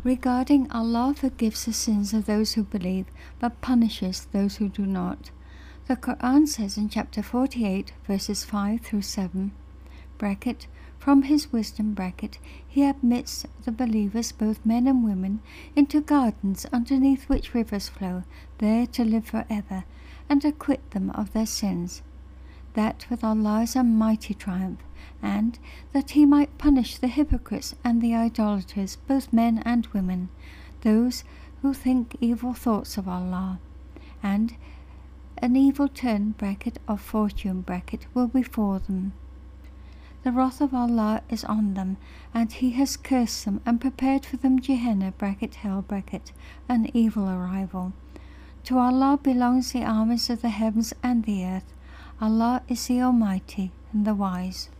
regarding Allah forgives the sins of those who believe, but punishes those who do not. The Quran says in chapter 48, verses 5 through 7, bracket, from His wisdom, bracket, He admits the believers, both men and women, into gardens underneath which rivers flow, there to live forever, and acquit them of their sins. That with Allah is a mighty triumph, and that He might punish the hypocrites and the idolaters, both men and women, those who think evil thoughts of Allah, and an evil turn, bracket, of fortune, bracket, will befall them. The wrath of Allah is on them, and He has cursed them and prepared for them Gehenna, bracket, hell, bracket, an evil arrival. To Allah belongs the armies of the heavens and the earth. Allah is the Almighty and the Wise.